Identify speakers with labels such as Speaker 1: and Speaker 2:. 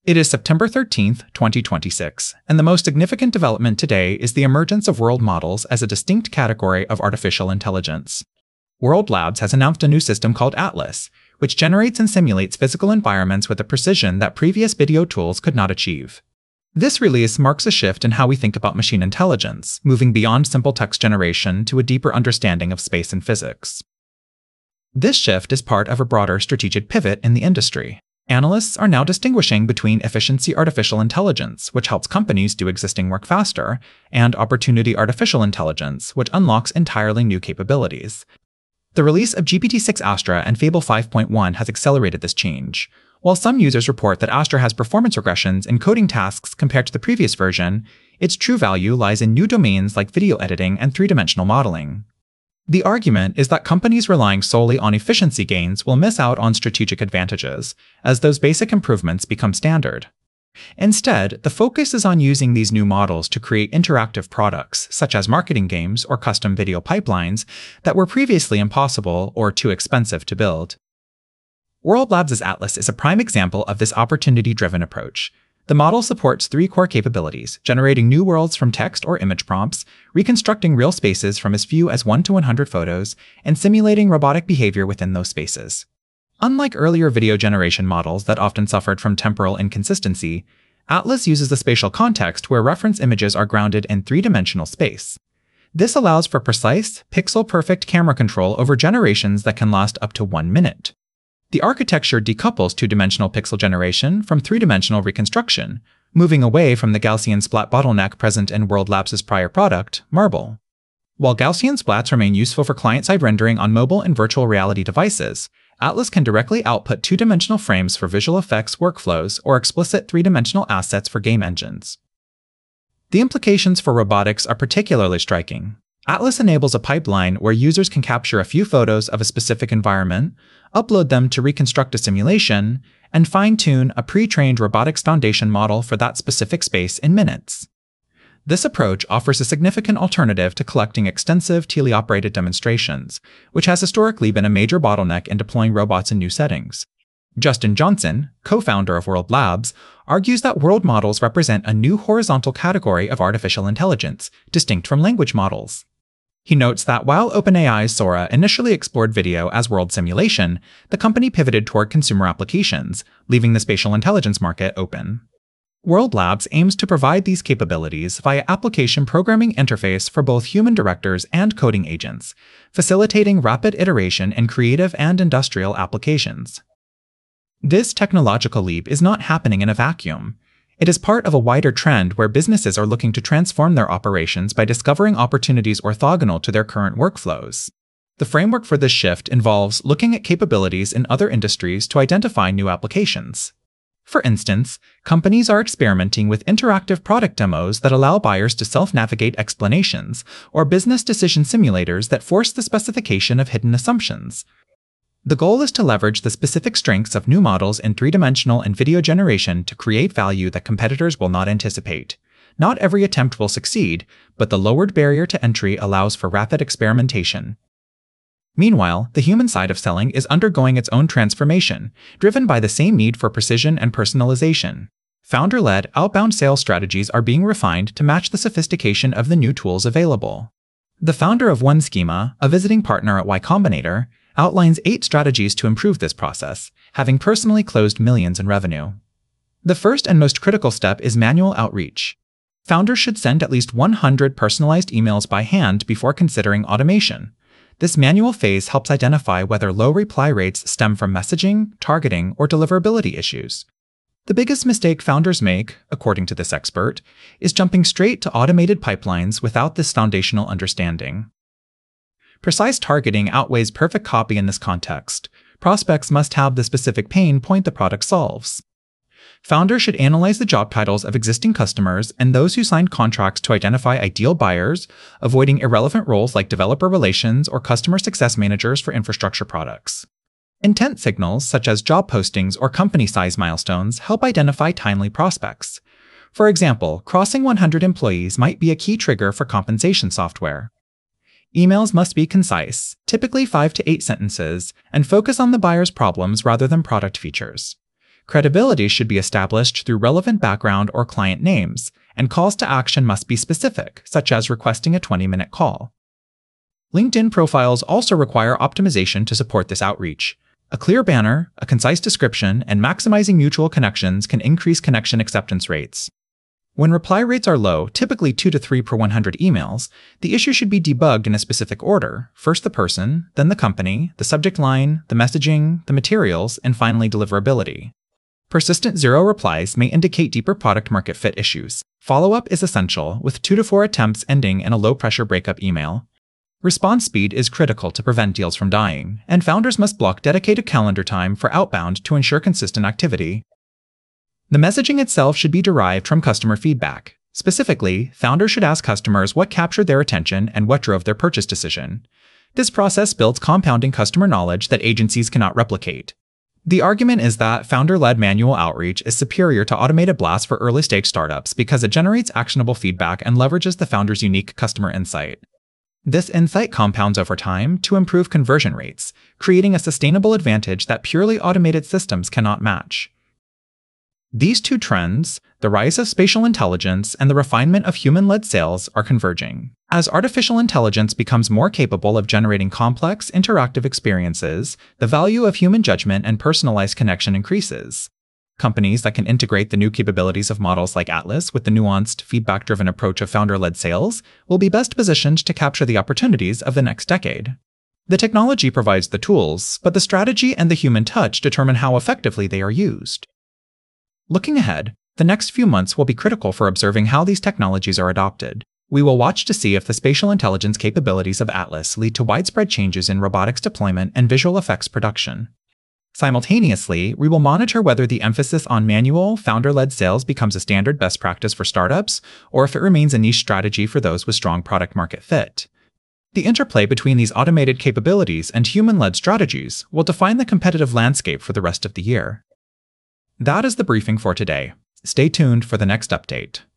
Speaker 1: It is September 13th, 2026, and the most significant development today is the emergence of world models as a distinct category of artificial intelligence. World Labs has announced a new system called Atlas, which generates and simulates physical environments with a precision that previous video tools could not achieve. This release marks a shift in how we think about machine intelligence, moving beyond simple text generation to a deeper understanding of space and physics. This shift is part of a broader strategic pivot in the industry. Analysts are now distinguishing between efficiency artificial intelligence, which helps companies do existing work faster, and opportunity artificial intelligence, which unlocks entirely new capabilities. The release of GPT-6 Astra and Fable 5.1 has accelerated this change. While some users report that Astra has performance regressions in coding tasks compared to the previous version, its true value lies in new domains like video editing and three-dimensional modeling. The argument is that companies relying solely on efficiency gains will miss out on strategic advantages, as those basic improvements become standard. Instead, the focus is on using these new models to create interactive products, such as marketing games or custom video pipelines, that were previously impossible or too expensive to build. World Labs' Atlas is a prime example of this opportunity-driven approach. The model supports three core capabilities: generating new worlds from text or image prompts, reconstructing real spaces from as few as 1 to 100 photos, and simulating robotic behavior within those spaces. Unlike earlier video generation models that often suffered from temporal inconsistency, Atlas uses the spatial context where reference images are grounded in three-dimensional space. This allows for precise, pixel-perfect camera control over generations that can last up to 1 minute. The architecture decouples two-dimensional pixel generation from three-dimensional reconstruction, moving away from the Gaussian splat bottleneck present in World Labs' prior product, Marble. While Gaussian splats remain useful for client-side rendering on mobile and virtual reality devices, Atlas can directly output two-dimensional frames for visual effects workflows or explicit three-dimensional assets for game engines. The implications for robotics are particularly striking. Atlas enables a pipeline where users can capture a few photos of a specific environment, upload them to reconstruct a simulation, and fine-tune a pre-trained robotics foundation model for that specific space in minutes. This approach offers a significant alternative to collecting extensive teleoperated demonstrations, which has historically been a major bottleneck in deploying robots in new settings. Justin Johnson, co-founder of World Labs, argues that world models represent a new horizontal category of artificial intelligence, distinct from language models. He notes that while OpenAI's Sora initially explored video as world simulation, the company pivoted toward consumer applications, leaving the spatial intelligence market open. World Labs aims to provide these capabilities via application programming interface for both human directors and coding agents, facilitating rapid iteration in creative and industrial applications. This technological leap is not happening in a vacuum. It is part of a wider trend where businesses are looking to transform their operations by discovering opportunities orthogonal to their current workflows. The framework for this shift involves looking at capabilities in other industries to identify new applications. For instance, companies are experimenting with interactive product demos that allow buyers to self-navigate explanations, or business decision simulators that force the specification of hidden assumptions. The goal is to leverage the specific strengths of new models in three-dimensional and video generation to create value that competitors will not anticipate. Not every attempt will succeed, but the lowered barrier to entry allows for rapid experimentation. Meanwhile, the human side of selling is undergoing its own transformation, driven by the same need for precision and personalization. Founder-led, outbound sales strategies are being refined to match the sophistication of the new tools available. The founder of OneSchema, a visiting partner at Y Combinator, outlines 8 strategies to improve this process, having personally closed millions in revenue. The first and most critical step is manual outreach. Founders should send at least 100 personalized emails by hand before considering automation. This manual phase helps identify whether low reply rates stem from messaging, targeting, or deliverability issues. The biggest mistake founders make, according to this expert, is jumping straight to automated pipelines without this foundational understanding. Precise targeting outweighs perfect copy in this context. Prospects must have the specific pain point the product solves. Founders should analyze the job titles of existing customers and those who signed contracts to identify ideal buyers, avoiding irrelevant roles like developer relations or customer success managers for infrastructure products. Intent signals, such as job postings or company size milestones, help identify timely prospects. For example, crossing 100 employees might be a key trigger for compensation software. Emails must be concise, typically 5 to 8 sentences, and focus on the buyer's problems rather than product features. Credibility should be established through relevant background or client names, and calls to action must be specific, such as requesting a 20-minute call. LinkedIn profiles also require optimization to support this outreach. A clear banner, a concise description, and maximizing mutual connections can increase connection acceptance rates. When reply rates are low, typically 2 to 3 per 100 emails, the issue should be debugged in a specific order: first the person, then the company, the subject line, the messaging, the materials, and finally deliverability. Persistent zero replies may indicate deeper product-market fit issues. Follow-up is essential, with 2 to 4 attempts ending in a low-pressure breakup email. Response speed is critical to prevent deals from dying, and founders must block dedicated calendar time for outbound to ensure consistent activity. The messaging itself should be derived from customer feedback. Specifically, founders should ask customers what captured their attention and what drove their purchase decision. This process builds compounding customer knowledge that agencies cannot replicate. The argument is that founder-led manual outreach is superior to automated blasts for early-stage startups because it generates actionable feedback and leverages the founder's unique customer insight. This insight compounds over time to improve conversion rates, creating a sustainable advantage that purely automated systems cannot match. These two trends, the rise of spatial intelligence and the refinement of human-led sales, are converging. As artificial intelligence becomes more capable of generating complex, interactive experiences, the value of human judgment and personalized connection increases. Companies that can integrate the new capabilities of models like Atlas with the nuanced, feedback-driven approach of founder-led sales will be best positioned to capture the opportunities of the next decade. The technology provides the tools, but the strategy and the human touch determine how effectively they are used. Looking ahead, the next few months will be critical for observing how these technologies are adopted. We will watch to see if the spatial intelligence capabilities of Atlas lead to widespread changes in robotics deployment and visual effects production. Simultaneously, we will monitor whether the emphasis on manual, founder-led sales becomes a standard best practice for startups, or if it remains a niche strategy for those with strong product-market fit. The interplay between these automated capabilities and human-led strategies will define the competitive landscape for the rest of the year. That is the briefing for today. Stay tuned for the next update.